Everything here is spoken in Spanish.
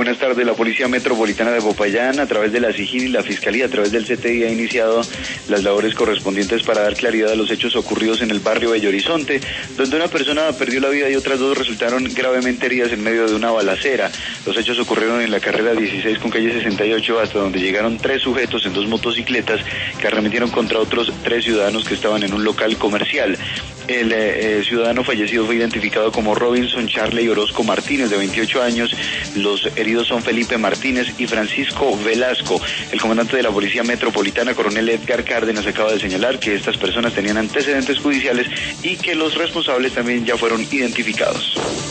buenas tardes. La Policía Metropolitana de Popayán, a través de la SIJIN y la Fiscalía, a través del CTI, ha iniciado las labores correspondientes para dar claridad a los hechos ocurridos en el barrio Bello Horizonte, donde una persona perdió la vida y otras dos resultaron gravemente heridas en medio de una balacera. Los hechos ocurrieron en la carrera 16 con calle 68, hasta donde llegaron 3 sujetos en 2 motocicletas que arremetieron contra otros 3 ciudadanos que estaban en un local comercial. El ciudadano fallecido fue identificado como Robinson Charley Orozco Martínez, de 28 años. Los heridos son Felipe Martínez y Francisco Velasco. El comandante de la Policía Metropolitana, coronel Edgar Cárdenas, acaba de señalar que estas personas tenían antecedentes judiciales y que los responsables también ya fueron identificados.